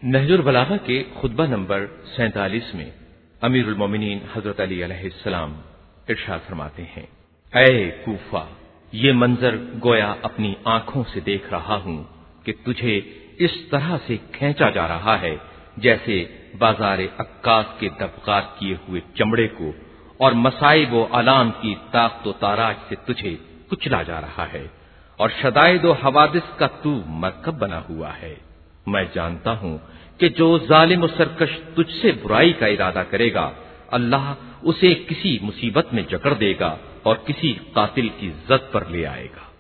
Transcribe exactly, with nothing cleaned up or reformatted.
नहजुल बलागा के खुतबा नंबर सैंतालीस में अमीरुल मोमिनीन हजरत अली अलैहिस्सलाम इरशाद फरमाते हैं, ऐ कूफा, ये मंजर गोया अपनी आंखों से देख रहा हूं कि तुझे इस तरह से खींचा जा रहा है जैसे बाजारे अक्कास के दबकात किए हुए चमड़े को और मसाइब व आलाम की ताकत व ताराज से तुझे कुचला जा रहा है और शदाइद व हवादिस का तू मरकब बना हुआ है। मैं जानता हूं कि जो जालिम व सरकश तुझसे बुराई का इरादा करेगा, अल्लाह उसे किसी मुसीबत में जकड़ देगा और किसी कातिल की जद पर ले आएगा।